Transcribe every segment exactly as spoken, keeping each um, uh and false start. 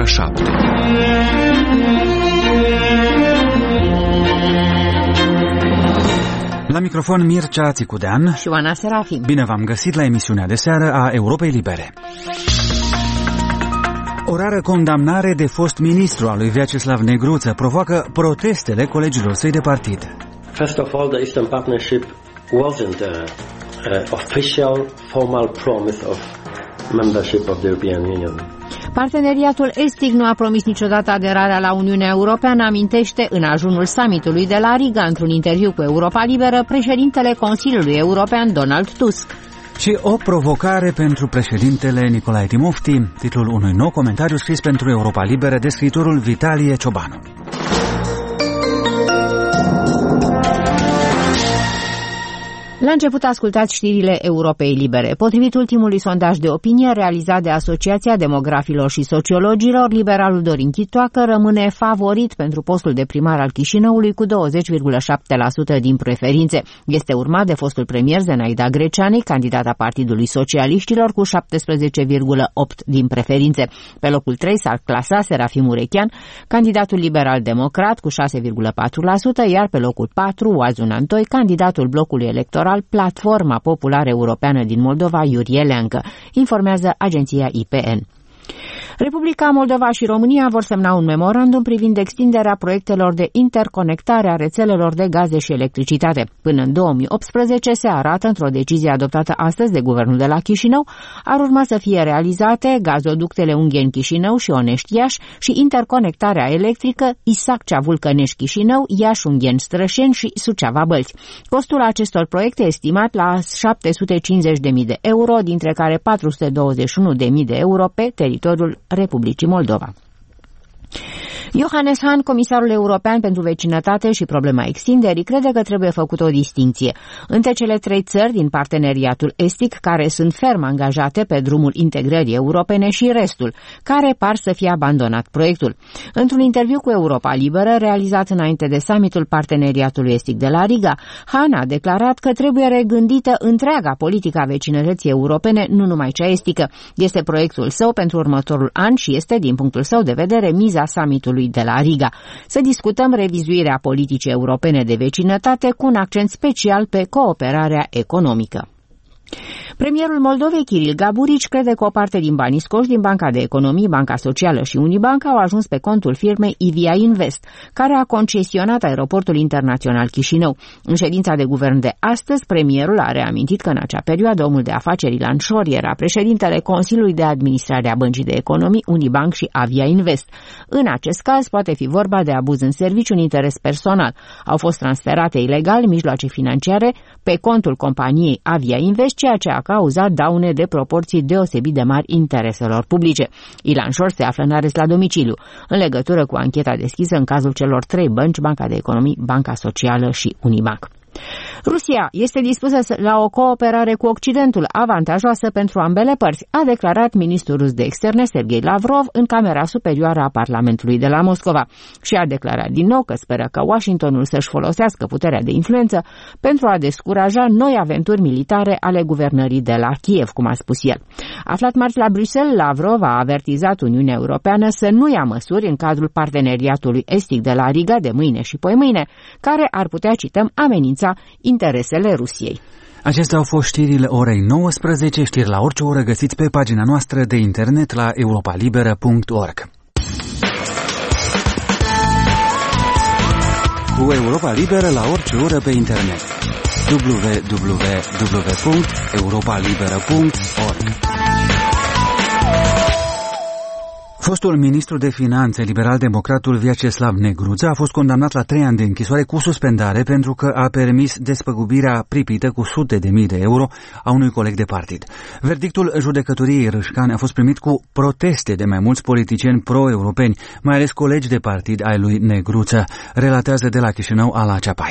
ora șapte. La microfon Mircea Țicudean și Oana Serafim. Bine v-am găsit la emisiunea de seară a Europei Libere. O rară condamnare de fost ministru al lui Vyacheslav Negruță provoacă protestele colegilor săi de partid. First of all, the Eastern Partnership wasn't a, a official, formal promise of membership of the European Union. Parteneriatul estic nu a promis niciodată aderarea la Uniunea Europeană, amintește în ajunul summitului de la Riga, într-un interviu cu Europa Liberă, președintele Consiliului European Donald Tusk. Și o provocare pentru președintele Nicolae Timofti, titlul unui nou comentariu scris pentru Europa Liberă de scriitorul Vitalie Ciobanu. La început ascultați știrile Europei Libere. Potrivit ultimului sondaj de opinie realizat de Asociația Demografilor și Sociologilor, liberalul Dorin Chitoacă rămâne favorit pentru postul de primar al Chișinăului cu douăzeci virgulă șapte la sută din preferințe. Este urmat de fostul premier Zenaida Greceani, candidata Partidului Socialiștilor, cu șaptesprezece virgulă opt la sută din preferințe. Pe locul trei s-ar clasa Serafim Urechean, candidatul liberal-democrat, cu șase virgulă patru la sută, iar pe locul patru Oazun Antoi, candidatul blocului electoral Platforma Populară Europeană din Moldova, Iurie Leancă, informează agenția I P N. Republica Moldova și România vor semna un memorandum privind extinderea proiectelor de interconectare a rețelelor de gaze și electricitate. Până în două mii optsprezece, se arată într-o decizie adoptată astăzi de guvernul de la Chișinău, ar urma să fie realizate gazoductele Ungheni-Chișinău și Onești-Iași și interconectarea electrică Isaccea-Vulcănești-Chișinău, Iași-Ungheni-Strășeni și Suceava-Bălți. Costul acestor proiecte estimat la șapte sute cincizeci de mii de euro, dintre care patru sute douăzeci și unu de mii de euro pe teritoriul Republicii Moldova. Johannes Hahn, comisarul european pentru vecinătate și problema extinderii, crede că trebuie făcută o distinție între cele trei țări din parteneriatul estic care sunt ferm angajate pe drumul integrării europene și restul, care par să fie abandonat proiectul. Într-un interviu cu Europa Liberă, realizat înainte de summitul parteneriatului estic de la Riga, Hahn a declarat că trebuie regândită întreaga politică a vecinătății europene, nu numai cea estică. Este proiectul său pentru următorul an și este, din punctul său de vedere, miza summitului de la Riga. Să discutăm revizuirea politicii europene de vecinătate cu un accent special pe cooperarea economică. Premierul Moldovei, Kiril Gaburici, crede că o parte din banii scoși din Banca de Economie, Banca Socială și Unibanca au ajuns pe contul firmei Ivia Invest, care a concesionat aeroportul internațional Chișinău. În ședința de guvern de astăzi, premierul a reamintit că în acea perioadă omul de afaceri Ilan Șor era președintele Consiliului de Administrare a Băncii de Economii, Unibank și Avia Invest. În acest caz poate fi vorba de abuz în serviciu în interes personal. Au fost transferate ilegal mijloace financiare pe contul companiei Avia Invest, ceea ce a cauzat daune de proporții deosebit de mari intereselor publice. Ilan Șor se află în arest la domiciliu, în legătură cu ancheta deschisă în cazul celor trei bănci, Banca de Economie, Banca Socială și Unibank. Rusia este dispusă la o cooperare cu Occidentul avantajoasă pentru ambele părți, a declarat ministrul rus de externe Sergei Lavrov în Camera Superioară a Parlamentului de la Moscova și a declarat din nou că speră că Washingtonul să-și folosească puterea de influență pentru a descuraja noi aventuri militare ale guvernării de la Kiev, cum a spus el. Aflat marți la Bruxelles, Lavrov a avertizat Uniunea Europeană să nu ia măsuri în cadrul parteneriatului estic de la Riga de mâine și poimâine, care ar putea, cităm, amenința interesele Rusiei. Acestea au fost știrile orei nouăsprezece, știri la orice oră găsiți pe pagina noastră de internet la europa liberă punct org. Cu Europa Liberă la orice oră pe internet. w w w punct europa liberă punct org. Fostul ministru de finanțe, liberal-democratul Vyacheslav Negruță, a fost condamnat la trei ani de închisoare cu suspendare pentru că a permis despăgubirea pripită cu sute de mii de euro a unui coleg de partid. Verdictul judecătoriei Râșcani a fost primit cu proteste de mai mulți politicieni pro-europeni, mai ales colegi de partid ai lui Negruță, relatează de la Chișinău Ala Ceapai.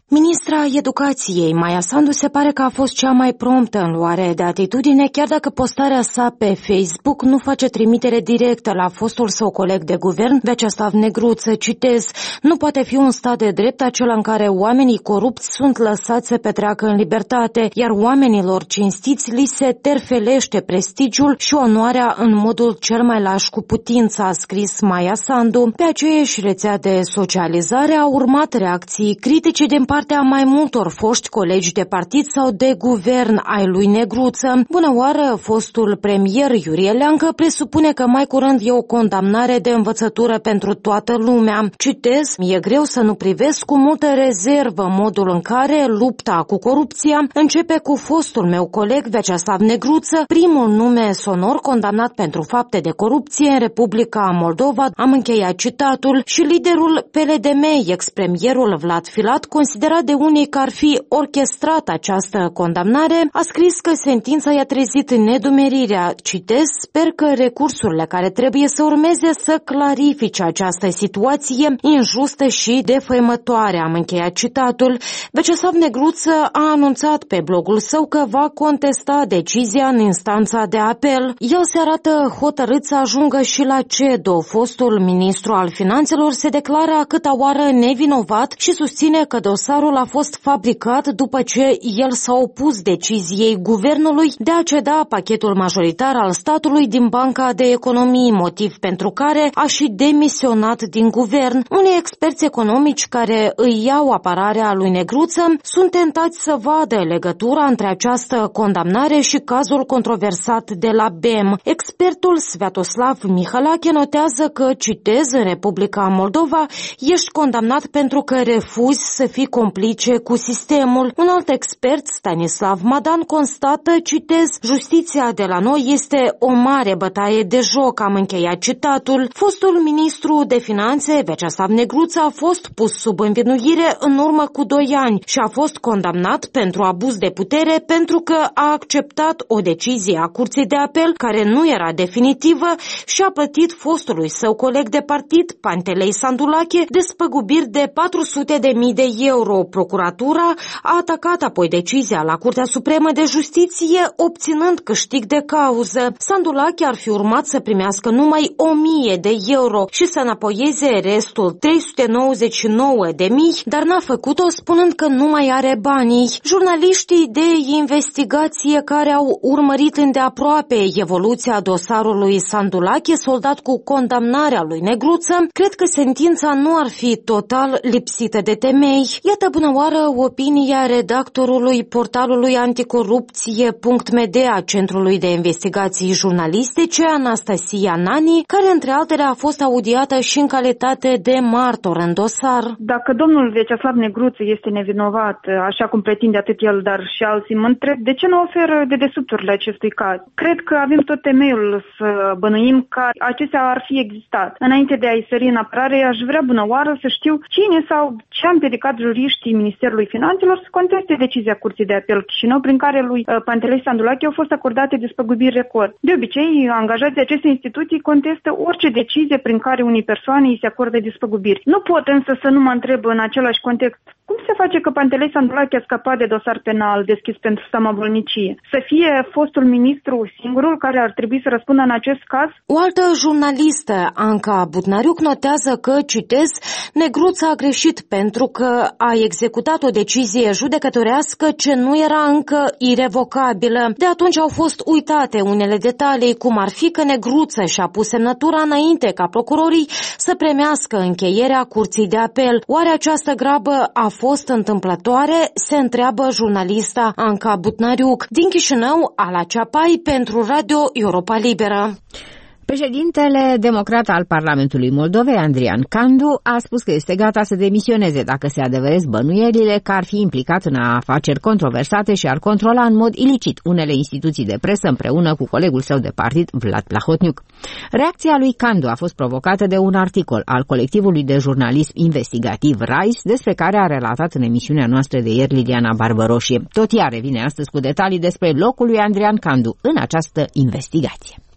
Ministra Educației, Maia Sandu, se pare că a fost cea mai promptă în luare de atitudine, chiar dacă postarea sa pe Facebook nu face trimitere directă la fostul său coleg de guvern, Vyacheslav Negruță. Citez: nu poate fi un stat de drept acela în care oamenii corupți sunt lăsați să petreacă în libertate, iar oamenilor cinstiți li se terfelește prestigiul și onoarea în modul cel mai laș cu putință, a scris Maia Sandu. Pe aceeași rețea de socializare au urmat reacții critice din partea a mai multor foști colegi de partid sau de guvern ai lui Negruță. Bună oară, fostul premier Iurie Leancă presupune că mai curând e o condamnare de învățătură pentru toată lumea. Citez: e greu să nu privesc cu multă rezervă modul în care lupta cu corupția începe cu fostul meu coleg Vyacheslav Negruță, primul nume sonor condamnat pentru fapte de corupție în Republica Moldova. Am încheiat citatul. Și liderul P L D M, ex-premierul Vlad Filat, considerat de unii că ar fi orchestrat această condamnare, a scris că sentința i-a trezit nedumerirea. Citez: sper că recursurile care trebuie să urmeze să clarifice această situație injustă și defăimătoare. Am încheiat citatul. Vyacheslav Negruță a anunțat pe blogul său că va contesta decizia în instanța de apel. El se arată hotărât să ajungă și la C E D O. Fostul ministru al finanțelor se declară a câta oară nevinovat și susține că dosarul a fost fabricat după ce el s-a opus deciziei guvernului de a ceda pachetul majoritar al statului din Banca de Economii, motiv pentru care a și demisionat din guvern. Unii experți economici care îi iau apărarea lui Negruță sunt tentați să vadă legătura între această condamnare și cazul controversat de la B E M. Expertul Sviatoslav Mihalache notează că, citez, în Republica Moldova ești condamnat pentru că refuzi să fii complice cu sistemul. Un alt expert, Stanislav Madan, constată, citez, justiția de la noi este o mare bătaie de joc. Am încheiat citatul. Fostul ministru de finanțe, Vyacheslav Negruță, a fost pus sub învinuire în urmă cu doi ani și a fost condamnat pentru abuz de putere pentru că a acceptat o decizie a Curții de Apel care nu era definitivă și a plătit fostului său coleg de partid, Pantelei Sandulache, despăgubiri de patru sute de mii de euro. Procuratura a atacat apoi decizia la Curtea Supremă de Justiție, obținând câștig de cauză. Sandulache ar fi urmat să primească numai o mie de euro și să înapoieze restul trei sute nouăzeci și nouă de mii, dar n-a făcut-o, spunând că nu mai are banii. Jurnaliștii de investigație care au urmărit îndeaproape evoluția dosarului Sandulache, soldat cu condamnarea lui Negruță, cred că sentința nu ar fi total lipsită de temei. Iată bună oară opinia redactorului portalului anticorupție punct m d a Centrului de Investigații Jurnalistice, Anastasia Nani, care între altele a fost audiată și în calitate de martor în dosar. Dacă domnul Vyacheslav Negruță este nevinovat, așa cum pretinde atât el, dar și alții, mă întreb de ce nu oferă dedesubturile acestui caz. Cred că avem tot temeiul să bănuim că acestea ar fi existat. Înainte de a-i sări în apărare, aș vrea bună oară să știu cine sau ce am împiedicat juriștii Ministerului Finanțelor să conteste decizia Curții de Apel Chișinău, prin care lui Pantelei Sandulache au fost acordate despăgubiri record. De obicei, angajații acestei instituții contestă orice decizie prin care unei persoane îi se acordă despăgubiri. Nu pot însă să nu mă întreb în același context cum se face că Pantelei Sandulache a scăpat de dosar penal deschis pentru samabolnicie. Să fie fostul ministru singurul care ar trebui să răspundă în acest caz? O altă jurnalistă, Anca Budnariuc, notează că, citez, Negruță a greșit pentru că a executat o decizie judecătorească ce nu era încă irevocabilă. De atunci au fost uitate unele detalii, cum ar fi că Negruță și-a pus semnătura înainte ca procurorii să premească încheierea Curții de Apel. Oare această grabă a fost întâmplătoare? Se întreabă jurnalista Anca Budnariuc. Din Chișinău, Ala Ceapai pentru Radio Europa Liberă. Președintele democrat al Parlamentului Moldovei, Andrian Candu, a spus că este gata să demisioneze dacă se adeveresc bănuielile că ar fi implicat în afaceri controversate și ar controla în mod ilicit unele instituții de presă împreună cu colegul său de partid, Vlad Plahotniuc. Reacția lui Candu a fost provocată de un articol al colectivului de jurnalism investigativ RISE, despre care a relatat în emisiunea noastră de ieri Liliana Barbăroșie. Tot ea revine astăzi cu detalii despre locul lui Andrian Candu în această investigație.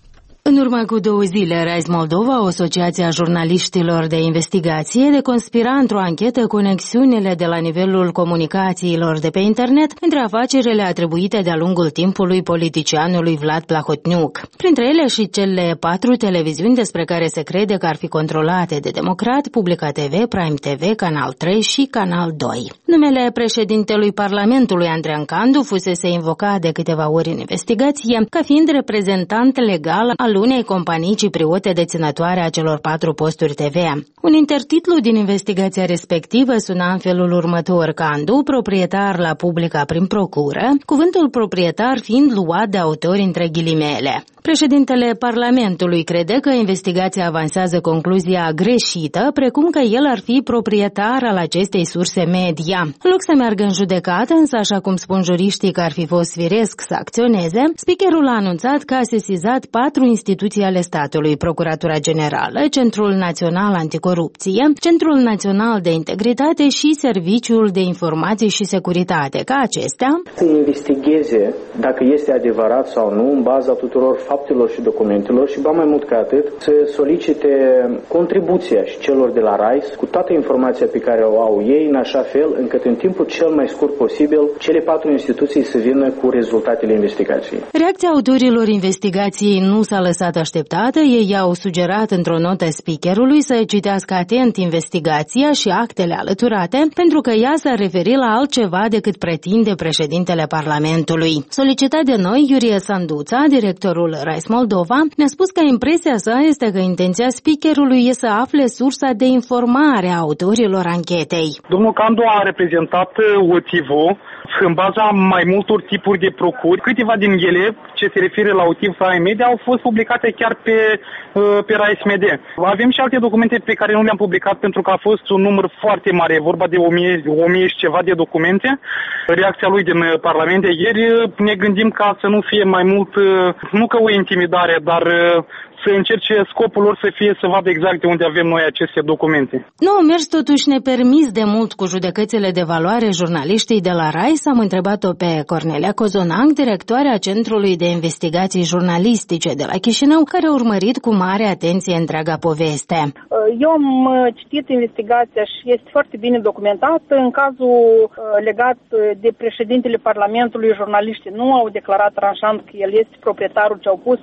În urmă cu două zile, Rise Moldova, o asociație a jurnaliștilor de investigație, deconspira într-o anchetă conexiunile de la nivelul comunicațiilor de pe internet între afacerile atribuite de-a lungul timpului politicianului Vlad Plahotniuc. Printre ele și cele patru televiziuni despre care se crede că ar fi controlate de Democrat, Publica T V, Prime T V, Canal trei și Canal doi. Numele președintelui Parlamentului, Andrean Candu, fusese invocat de câteva ori în investigație ca fiind reprezentant legal al unei companii cipriote deținătoare a celor patru posturi T V. Un intertitlu din investigația respectivă suna în felul următor: Candu, proprietar la Publica prin procură, cuvântul proprietar fiind luat de autori între ghilimele. Președintele Parlamentului crede că investigația avansează concluzia greșită, precum că el ar fi proprietar al acestei surse media. În loc să meargă în judecată, însă, așa cum spun juriștii că ar fi fost firesc să acționeze, speakerul a anunțat că a sesizat patru instituții ale statului: Procuratura Generală, Centrul Național Anticorupție, Centrul Național de Integritate și Serviciul de Informații și Securitate, ca acestea să investigheze dacă este adevărat sau nu în baza tuturor faptelor și documentelor și, ba mai mult ca atât, să solicite contribuția și celor de la RISE cu toată informația pe care o au ei, în așa fel încât în timpul cel mai scurt posibil cele patru instituții să vină cu rezultatele investigației. Reacția autorilor investigației nu s-a lăsat așteptată. Ei au sugerat într-o notă speakerului să citească atent investigația și actele alăturate, pentru că ea s-a referit la altceva decât pretinde președintele Parlamentului. Solicitat de noi, Iurie Sanduța, directorul Rise Moldova, ne-a spus că impresia sa este că intenția speakerului e să afle sursa de informare a autorilor anchetei. Domnul Candu a reprezentat O T V în baza mai multor tipuri de procuri. Câteva din ele, ce se referă la O T V Prime Media, au fost publicate chiar pe, pe Rise Media. Avem și alte documente pe care nu le-am publicat pentru că a fost un număr foarte mare, e vorba de o mie, o mie și ceva de documente. Reacția lui din Parlament de ieri, ne gândim ca să nu fie mai mult, nu că o intimidare, dar să încerce scopul lor să fie să vadă exact de unde avem noi aceste documente. Nu au mers totuși nepermis de mult cu judecățile de valoare jurnaliștii de la RISE. Am întrebat-o pe Cornelia Cozonac, directoarea Centrului de Investigații Jurnalistice de la Chișinău, care a urmărit cu mare atenție întreaga poveste. Eu am citit investigația și este foarte bine documentată. În cazul legat de președintele Parlamentului, jurnaliștii nu au declarat tranșant că el este proprietarul, ce au pus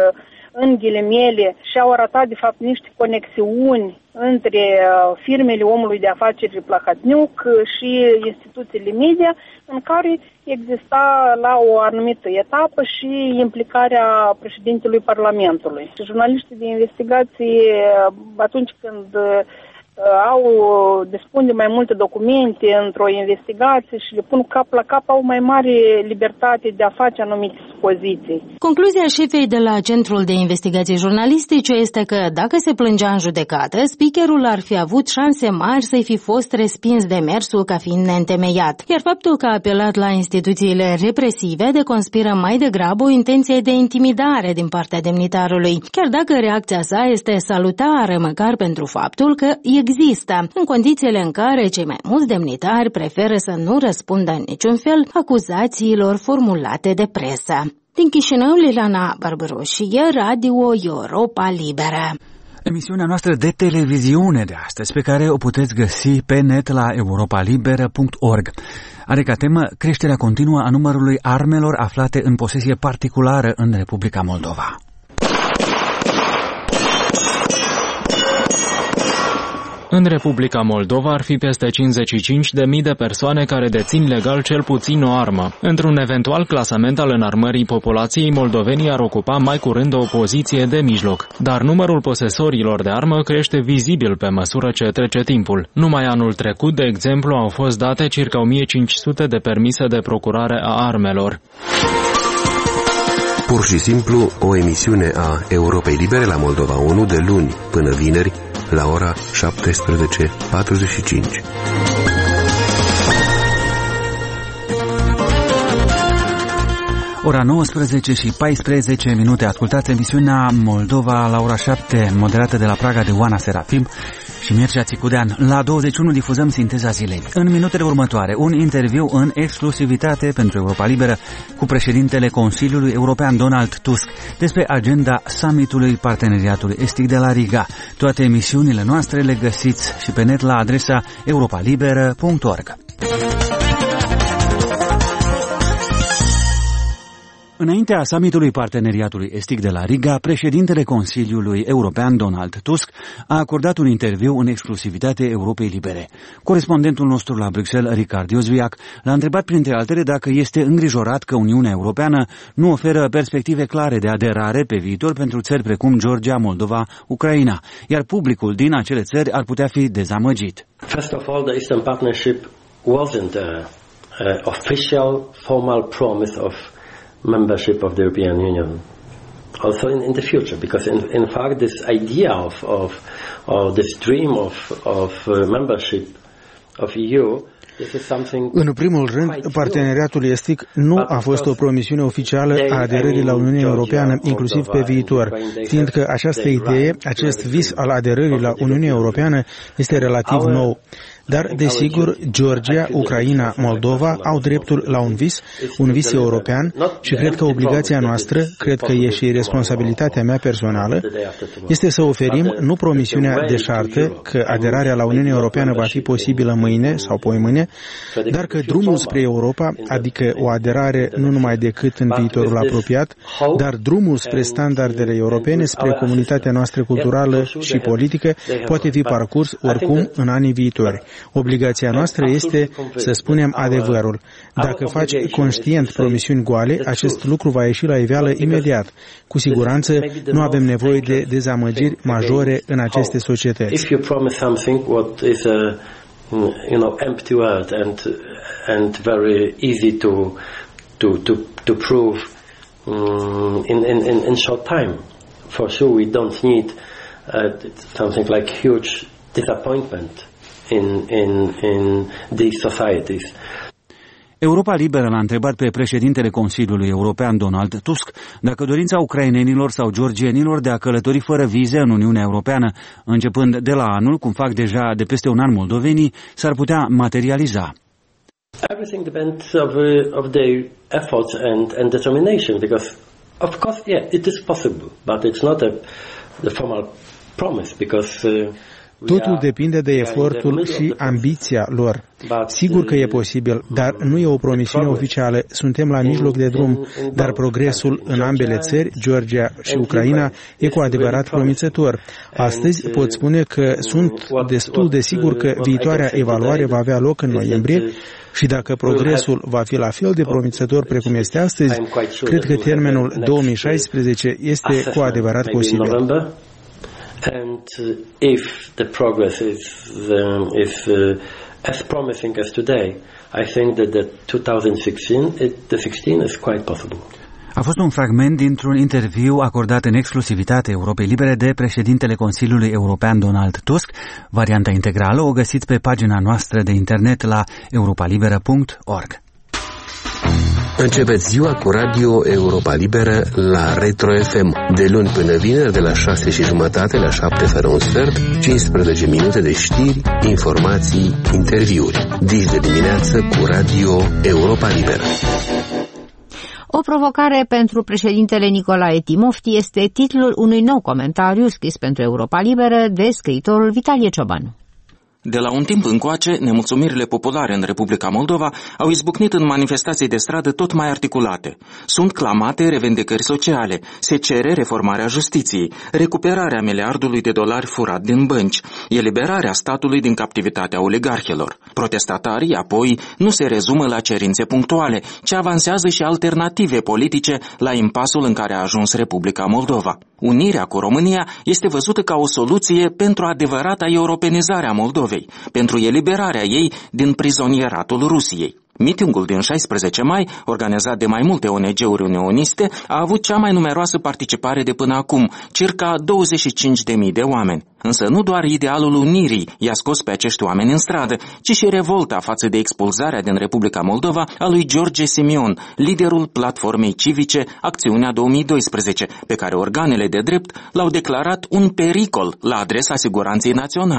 în ghilimele și au arătat de fapt niște conexiuni între firmele omului de afaceri Plahotniuc și instituțiile media, în care exista la o anumită etapă și implicarea președintelui Parlamentului. Și jurnaliștii de investigație, atunci când au dispun de mai multe documente într-o investigație și le pun cap la cap, au mai mare libertate de a face anumite supoziții. Concluzia șefei de la Centrul de Investigații Jurnalistice este că dacă se plângea în judecată, speakerul ar fi avut șanse mari să-i fi fost respins demersul ca fiind neîntemeiat. Iar faptul că a apelat la instituțiile represive deconspiră mai degrabă o intenție de intimidare din partea demnitarului, chiar dacă reacția sa este salutară, măcar pentru faptul că există, în condițiile în care cei mai mulți demnitari preferă să nu răspundă în niciun fel acuzațiilor formulate de presă. Din Chișinău, Liliana Barbăroșie, Radio Europa Liberă. Emisiunea noastră de televiziune de astăzi, pe care o puteți găsi pe net la europa liberă punct org, are ca temă creșterea continuă a numărului armelor aflate în posesie particulară în Republica Moldova. În Republica Moldova ar fi peste cincizeci și cinci de mii de persoane care dețin legal cel puțin o armă. Într-un eventual clasament al înarmării populației, moldovenii ar ocupa mai curând o poziție de mijloc. Dar numărul posesorilor de armă crește vizibil pe măsură ce trece timpul. Numai anul trecut, de exemplu, au fost date circa o mie cinci sute de permise de procurare a armelor. Pur și simplu, o emisiune a Europei Libere la Moldova unu de luni până vineri, la ora șaptesprezece patruzeci și cinci. Ora nouăsprezece și paisprezece minute. Ascultați emisiunea Moldova la ora șapte, moderată de la Praga de Oana Serafim și Mircea Țicudean. La douăzeci și unu difuzăm Sinteza zilei. În minutele următoare, un interviu în exclusivitate pentru Europa Liberă cu președintele Consiliului European Donald Tusk despre agenda summitului Parteneriatului Estic de la Riga. Toate emisiunile noastre le găsiți și pe net la adresa europa liberă punct org. Înaintea summitului Parteneriatului Estic de la Riga, președintele Consiliului European Donald Tusk a acordat un interviu în exclusivitate Europei Libere. Corespondentul nostru la Bruxelles, Ricard Iosviac, l-a întrebat printre altele dacă este îngrijorat că Uniunea Europeană nu oferă perspective clare de aderare pe viitor pentru țări precum Georgia, Moldova, Ucraina, iar publicul din acele țări ar putea fi dezamăgit. First of all, the Eastern Partnership wasn't a, a official, formal promise of membership of the European Union, also in, in the future, because in, in fact this idea of, of or this dream of, of uh, membership of E U. În primul rând, parteneriatul estic nu a fost o promisiune oficială a aderării la Uniunea Europeană, inclusiv pe viitor, fiindcă această idee, acest vis al aderării la Uniunea Europeană este relativ nou. Dar, desigur, Georgia, Ucraina, Moldova au dreptul la un vis, un vis european și cred că obligația noastră, cred că e și responsabilitatea mea personală, este să oferim nu promisiunea deșartă că aderarea la Uniunea Europeană va fi posibilă mâine sau poimâine, dar că drumul spre Europa, adică o aderare nu numai decât în viitorul apropiat, dar drumul spre standardele europene, spre comunitatea noastră culturală și politică, poate fi parcurs oricum în anii viitori. Obligația noastră este să spunem adevărul. Dacă faci conștient promisiuni goale, acest lucru va ieși la iveală imediat. Cu siguranță nu avem nevoie de dezamăgiri majore în aceste societăți. If you promise something what is a you know empty word and and very easy to to to to prove um, in in in short time, for sure we don't need uh, something like huge disappointment in in in these societies. Europa Liberă l-a întrebat pe președintele Consiliului European Donald Tusk dacă dorința ucrainenilor sau georgienilor de a călători fără vize în Uniunea Europeană, începând de la anul, cum fac deja de peste un an moldovenii, s-ar putea materializa. Everything depends of of their efforts and and determination, because of course yeah it is possible, but it's not a the formal promise, because uh, Totul depinde de efortul și ambiția lor. Sigur că e posibil, dar nu e o promisiune oficială. Suntem la mijloc de drum, dar progresul în ambele țări, Georgia și Ucraina, e cu adevărat promițător. Astăzi pot spune că sunt destul de sigur că viitoarea evaluare va avea loc în noiembrie și dacă progresul va fi la fel de promițător precum este astăzi, cred că termenul două mii șaisprezece este cu adevărat posibil. And uh, if the progress is um, is uh, as promising as today, I think that the twenty sixteen, it, the sixteen is quite possible. A fost un fragment dintr-un interviu acordat în exclusivitate Europei Libere de președintele Consiliului European Donald Tusk. Varianta integrală o găsiți pe pagina noastră de internet la europa liberă punct org. Începeți ziua cu Radio Europa Liberă la Retro F M. De luni până vineri, de la șase și jumătate la șapte fără un sfert, cincisprezece minute de știri, informații, interviuri. Dis de dimineață cu Radio Europa Liberă. O provocare pentru președintele Nicolae Timofti este titlul unui nou comentariu scris pentru Europa Liberă de scriitorul Vitalie Ciobanu. De la un timp încoace, nemulțumirile populare în Republica Moldova au izbucnit în manifestații de stradă tot mai articulate. Sunt clamate revendicări sociale, se cere reformarea justiției, recuperarea miliardului de dolari furat din bănci, eliberarea statului din captivitatea oligarhilor. Protestatarii, apoi, nu se rezumă la cerințe punctuale, ci avansează și alternative politice la impasul în care a ajuns Republica Moldova. Unirea cu România este văzută ca o soluție pentru adevărata europenizare a Moldovei, pentru eliberarea ei din prizonieratul Rusiei. Mitingul din șaisprezece mai, organizat de mai multe O N G-uri unioniste, a avut cea mai numeroasă participare de până acum, circa douăzeci și cinci de mii de oameni. Însă nu doar idealul unirii i-a scos pe acești oameni în stradă, ci și revolta față de expulzarea din Republica Moldova a lui George Simion, liderul platformei civice Acțiunea două mii doisprezece, pe care organele de drept l-au declarat un pericol la adresa siguranței naționale.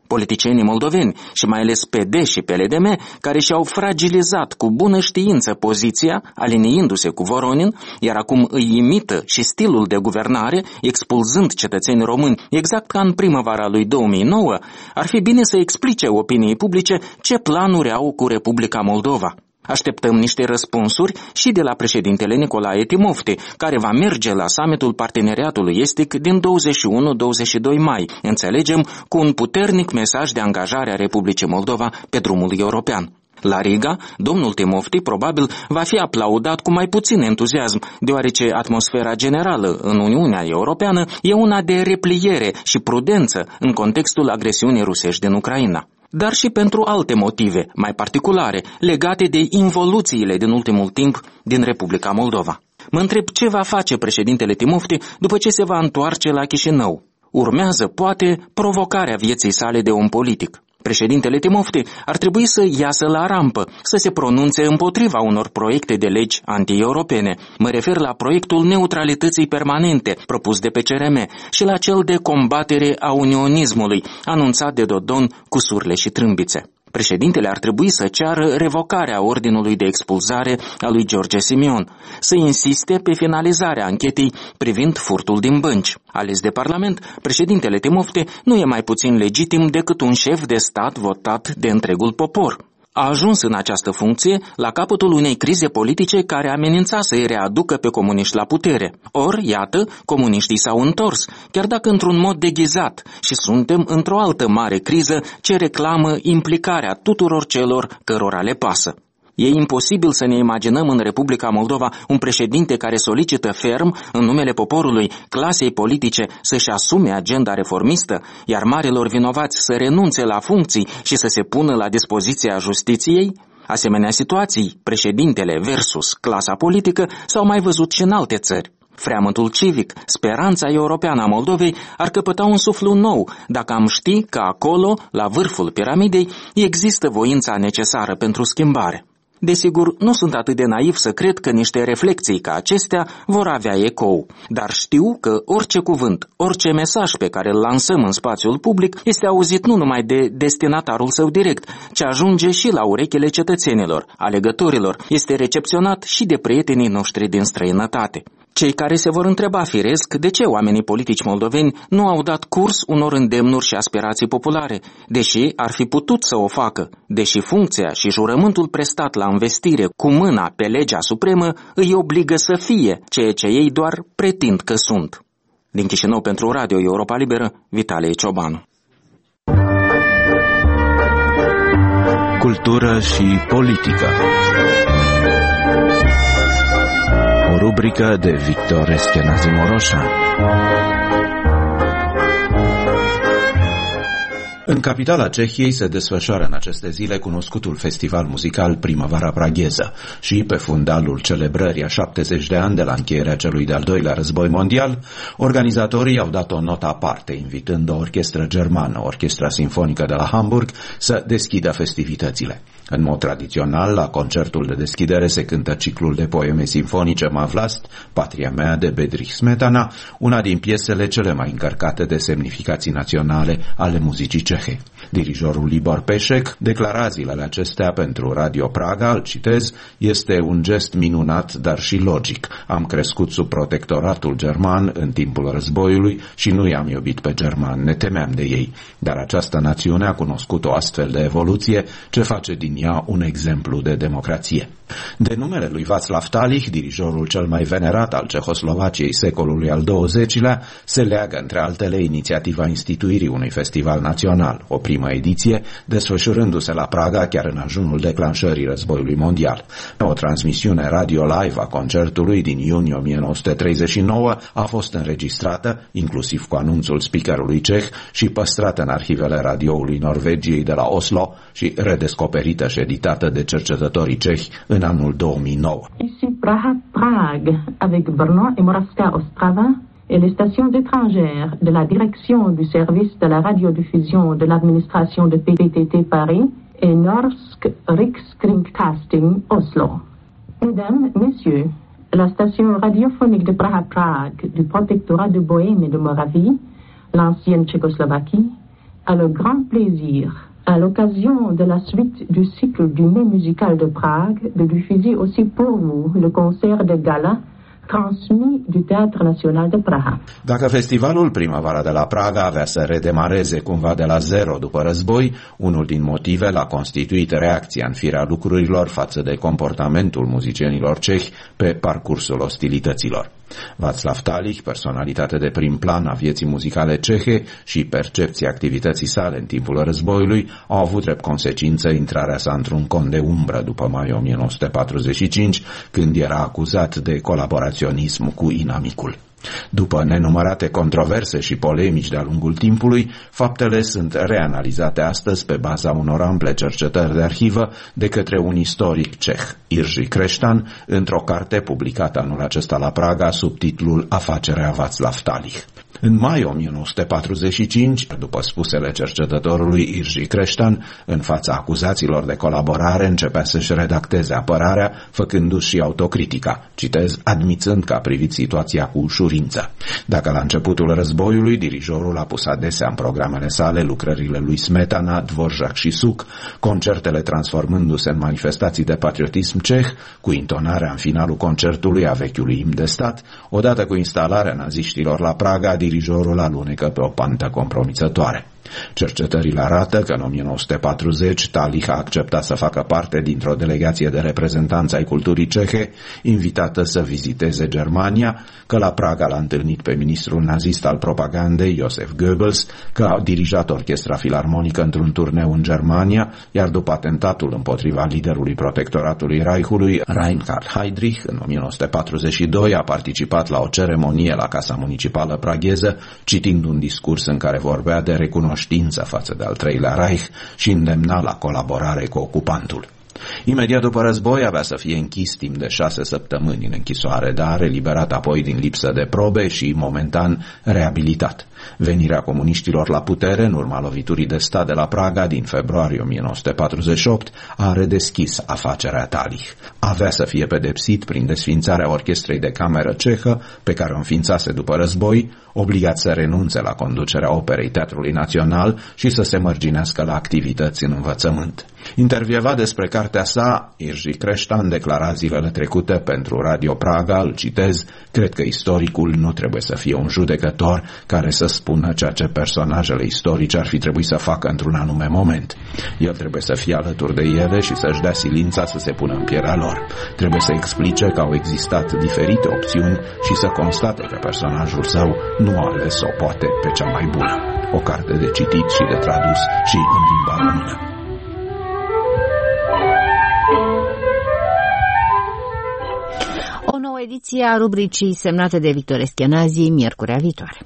Politicienii moldoveni și mai ales P D și P L D M, care și-au fragilizat cu bună știință poziția, aliniindu-se cu Voronin, iar acum îi imită și stilul de guvernare, expulzând cetățenii români exact ca în primăvara lui două mii nouă, ar fi bine să explice opiniei publice ce planuri au cu Republica Moldova. Așteptăm niște răspunsuri și de la președintele Nicolae Timofte, care va merge la summitul Parteneriatului Estic din douăzeci și unu douăzeci și doi mai, înțelegem, cu un puternic mesaj de angajare a Republicii Moldova pe drumul european. La Riga, domnul Timofte probabil va fi aplaudat cu mai puțin entuziasm, deoarece atmosfera generală în Uniunea Europeană e una de repliere și prudență în contextul agresiunii rusești din Ucraina, dar și pentru alte motive mai particulare legate de involuțiile din ultimul timp din Republica Moldova. Mă întreb ce va face președintele Timofte după ce se va întoarce la Chișinău. Urmează, poate, provocarea vieții sale de om politic. Președintele Timofte ar trebui să iasă la rampă, să se pronunțe împotriva unor proiecte de legi anti-europene. Mă refer la proiectul neutralității permanente propus de P C R M și la cel de combatere a unionismului, anunțat de Dodon cu surle și trâmbițe. Președintele ar trebui să ceară revocarea ordinului de expulzare a lui George Simion, să insiste pe finalizarea anchetei privind furtul din bănci. Ales de Parlament, președintele Timofte nu e mai puțin legitim decât un șef de stat votat de întregul popor. A ajuns în această funcție la capătul unei crize politice care amenința să îi readucă pe comuniști la putere. Or, iată, comuniștii s-au întors, chiar dacă într-un mod deghizat, și suntem într-o altă mare criză ce reclamă implicarea tuturor celor cărora le pasă. E imposibil să ne imaginăm în Republica Moldova un președinte care solicită ferm, în numele poporului, clasei politice să-și asume agenda reformistă, iar marilor vinovați să renunțe la funcții și să se pună la dispoziția justiției? Asemenea situații, președintele versus clasa politică, s-au mai văzut și în alte țări. Freamătul civic, speranța europeană a Moldovei ar căpăta un suflu nou dacă am ști că acolo, la vârful piramidei, există voința necesară pentru schimbare. Desigur, nu sunt atât de naiv să cred că niște reflexii ca acestea vor avea ecou, dar știu că orice cuvânt, orice mesaj pe care îl lansăm în spațiul public este auzit nu numai de destinatarul său direct, ci ajunge și la urechile cetățenilor, alegătorilor, este recepționat și de prietenii noștri din străinătate. Cei care se vor întreba firesc de ce oamenii politici moldoveni nu au dat curs unor îndemnuri și aspirații populare, deși ar fi putut să o facă, deși funcția și jurământul prestat la investire cu mâna pe legea supremă îi obligă să fie ceea ce ei doar pretind că sunt. Din Chișinău pentru Radio Europa Liberă, Vitalie Ciobanu. Cultură și politică. O rubrică de Victor Eschenazi Moroșan. În capitala Cehiei se desfășoară în aceste zile cunoscutul festival muzical Primăvara Pragheză și pe fundalul celebrării a șaptezeci de ani de la încheierea celui de-al doilea război mondial, organizatorii au dat o notă aparte, invitând o orchestră germană, Orchestra Sinfonică de la Hamburg, să deschidă festivitățile. În mod tradițional, la concertul de deschidere se cântă ciclul de poeme sinfonice Mavlast, Patria mea de Bedřich Smetana, una din piesele cele mai încărcate de semnificații naționale ale muzicii cehe. Dirijorul Libor Peșec declara zilele acestea pentru Radio Praga, îl citez, este un gest minunat, dar și logic. Am crescut sub protectoratul german în timpul războiului și nu i-am iubit pe germani, ne temeam de ei. Dar această națiune a cunoscut o astfel de evoluție ce face din ea un exemplu de democrație. De numele lui Václav Talich, dirijorul cel mai venerat al Cehoslovaciei secolului al douăzecilea, se leagă între altele inițiativa instituirii unui festival național, o primă ediție, desfășurându-se la Praga chiar în ajunul declanșării războiului mondial. O transmisiune radio live a concertului din iunie o mie nouă sute treizeci și nouă a fost înregistrată, inclusiv cu anunțul speakerului ceh, și păstrată în arhivele radioului Norvegiei de la Oslo și redescoperită și editată de cercetătorii cehi în anul două mii nouă. Ici Praha, Prague, avec Brno et Moravska Ostrava et les stations étrangères de la direction du service de la radiodiffusion de l'administration de P T T Paris et Norsk Rikskringkasting Oslo. Mesdames, Messieurs, la station radiophonique de Praha, Prague, du protectorat de Bohême et de Moravie, l'ancienne Tchécoslovaquie, a le grand plaisir, à l'occasion de la suite du cycle du Mai musical de Prague, de diffuser aussi pour vous le concert de gala transmis du Teatru Național de Praha. Dacă festivalul Primăvara de la Praga avea să redemareze cumva de la zero după război, unul din motive l-a constituit reacția în firea lucrurilor față de comportamentul muzicienilor cehi pe parcursul ostilităților. Václav Talich, personalitate de prim plan a vieții muzicale cehe și percepția activității sale în timpul războiului, au avut drept consecință intrarea sa într-un cont de umbră după mai o mie nouă sute patruzeci și cinci, când era acuzat de colaboraționism cu inamicul. După nenumărate controverse și polemici de-a lungul timpului, faptele sunt reanalizate astăzi pe baza unor ample cercetări de arhivă de către un istoric ceh, Irji Creștan, într-o carte publicată anul acesta la Praga sub titlul Afacerea Václav Talich. În mai o mie nouă sute patruzeci și cinci, după spusele cercetătorului Irji Creștan, în fața acuzațiilor de colaborare începea să-și redacteze apărarea, făcându-și și autocritica, citez, admițând că a privit situația cu ușurință. Dacă la începutul războiului dirijorul a pus adesea în programele sale lucrările lui Smetana, Dvorak și Suk, concertele transformându-se în manifestații de patriotism ceh, cu intonarea în finalul concertului a vechiului imn de stat, odată cu instalarea naziștilor la Praga, dirijorul alunecă pe o pantă compromițătoare. Cercetările arată că în o mie nouă sute patruzeci Talich a acceptat să facă parte dintr-o delegație de reprezentanți ai culturii cehe, invitată să viziteze Germania, că la Praga l-a întâlnit pe ministrul nazist al propagandei, Josef Goebbels, că a dirijat orchestra filarmonică într-un turneu în Germania, iar după atentatul împotriva liderului protectoratului Reichului, Reinhard Heydrich, în o mie nouă sute patruzeci și doi a participat la o ceremonie la Casa Municipală pragheză, citind un discurs în care vorbea de recunoaștere știință față de al treilea Reich și îndemna la colaborare cu ocupantul. Imediat după război avea să fie închis timp de șase săptămâni în închisoare, dar eliberat apoi din lipsă de probe și momentan reabilitat. Venirea comuniștilor la putere în urma loviturii de stat de la Praga din februarie o mie nouă sute patruzeci și opt a redeschis afacerea Talich. Avea să fie pedepsit prin desființarea orchestrei de cameră cehă pe care o înființase după război, obligat să renunțe la conducerea Operei Teatrului Național și să se mărginească la activități în învățământ. Intervievat despre cartea sa, Irji Creștan declara zilele trecute pentru Radio Praga, îl citez, cred că istoricul nu trebuie să fie un judecător care să spună ceea ce personajele istorice ar fi trebuit să facă într-un anume moment. El trebuie să fie alături de ele și să-și dea silința să se pună în pielea lor. Trebuie să explice că au existat diferite opțiuni și să constate că personajul său nu a ales-o poate pe cea mai bună. O carte de citit și de tradus și în limba română. O nouă ediție a rubricii semnate de Victor Eschenazi, miercurea viitoare.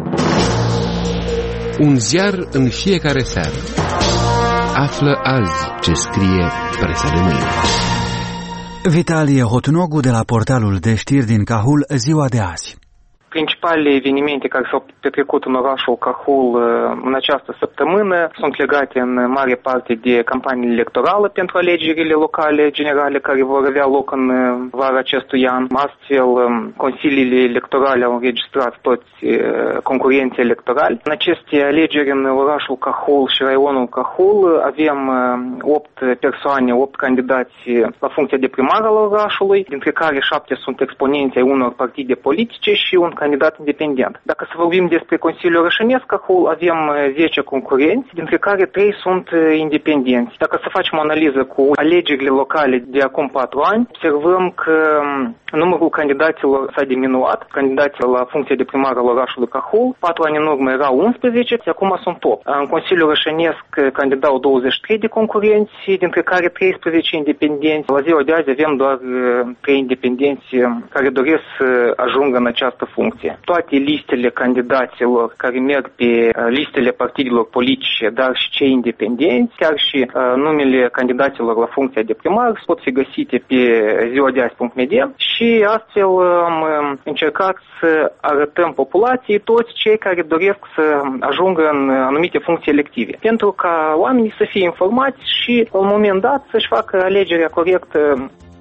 Un ziar în fiecare seară. Află azi ce scrie presa de mâine. Vitalie Hotnogu de la portalul de știri din Cahul, ziua de azi. Principalele evenimente care s-au petrecut în orașul Cahul în această săptămână sunt legate în mare parte de campania electorală pentru alegerile locale generale care vor avea loc în vara acestui an. Astfel, consiliile electorale au înregistrat toți concurenții electorali. În aceste alegeri în orașul Cahul și raionul Cahul avem opt persoane, opt candidați la funcția de primar al orașului, dintre care șapte sunt exponenți ai unor partide politice și un candidat independent. Dacă să vorbim despre Consiliul Rășănesc Cahul, avem zece concurenți, dintre care trei sunt independenți. Dacă să facem o analiză cu alegerile locale de acum patru ani, observăm că numărul candidaților s-a diminuat. Candidații la funcție de primar al orașului Cahul, patru ani în urmă erau unsprezece, și acum sunt opt. În Consiliul Rășănesc candidau douăzeci și trei de concurenți, dintre care treisprezece independenți. La ziua de azi avem doar trei independenți care doresc să ajungă în această funcție. Toate listele candidaților care merg pe listele partidelor politice, dar și cei independenți, chiar și uh, numele candidaților la funcția de primar pot fi găsite pe ziua de azi punct media și astfel am încercat să arătăm populației toți cei care doresc să ajungă în anumite funcții elective, pentru ca oamenii să fie informați și la un moment dat să-și facă alegerea corectă.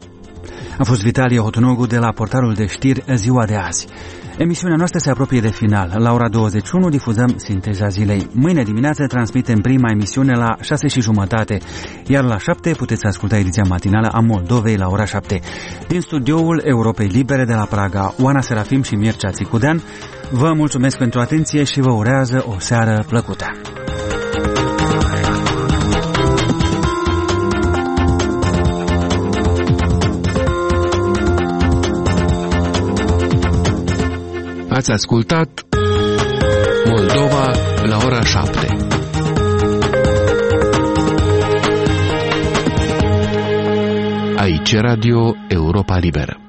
A fost Vitalie Hotnogu de la portalul de știri Ziua de azi. Emisiunea noastră se apropie de final. La ora douăzeci și unu difuzăm Sinteza zilei. Mâine dimineață transmitem prima emisiune la șase și jumătate, iar la șapte puteți asculta ediția matinală a Moldovei la ora șapte. Din studioul Europei Libere de la Praga, Oana Serafim și Mircea Țicudean, vă mulțumesc pentru atenție și vă urează o seară plăcută. Ați ascultat Moldova la ora șapte. Aici Radio Europa Liberă.